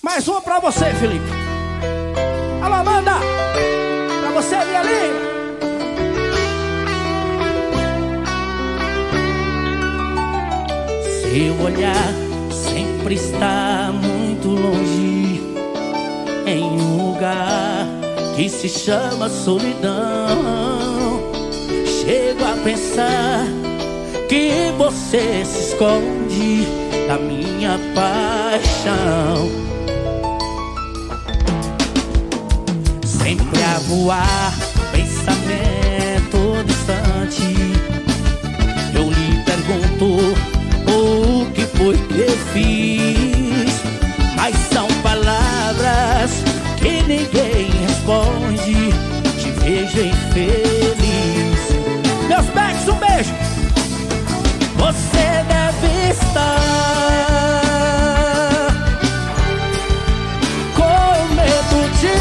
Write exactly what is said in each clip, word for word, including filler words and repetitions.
Mais uma pra você, Felipe. Alô, Amanda. Pra você, minha linda. Seu olhar sempre está muito longe, em um lugar que se chama solidão. Chego a pensar que você se esconde da minha paixão. Sempre a voar, pensamento distante. Eu lhe pergunto o que foi que eu fiz, mas são palavras que ninguém responde. Te vejo infeliz. Meus beijos, um beijo. Você deve estar com medo de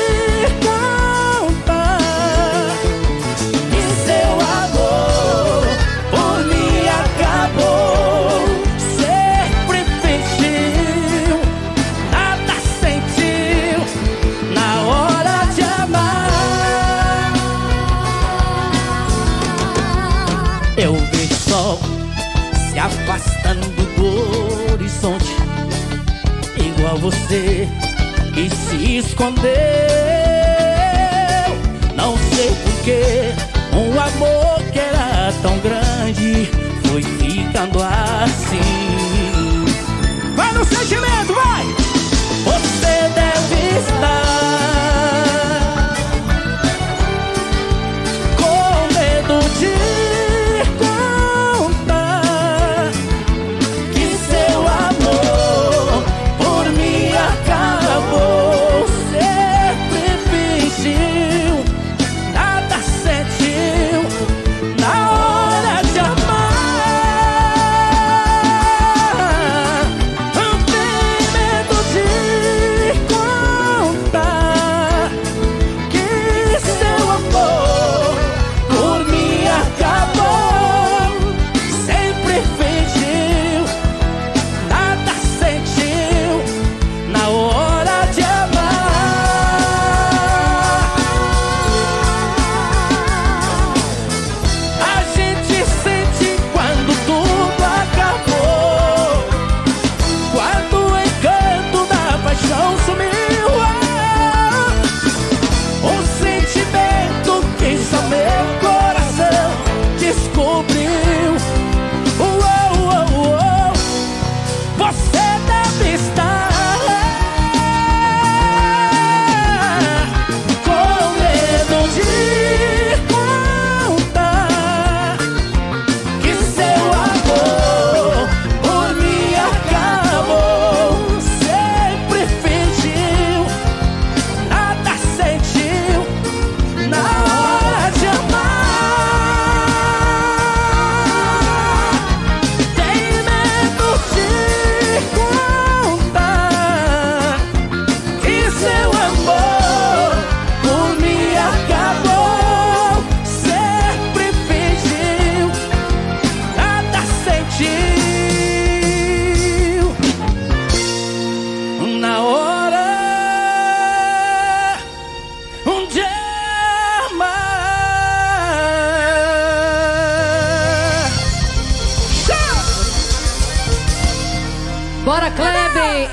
contar que seu amor por mim acabou. Sempre fingiu, nada sentiu na hora de amar. Eu vejo o sol se afastando do horizonte, igual você que se escondeu. Não sei porquê, um amor que era tão grande foi ficando assim. Vai no sentimento, vai!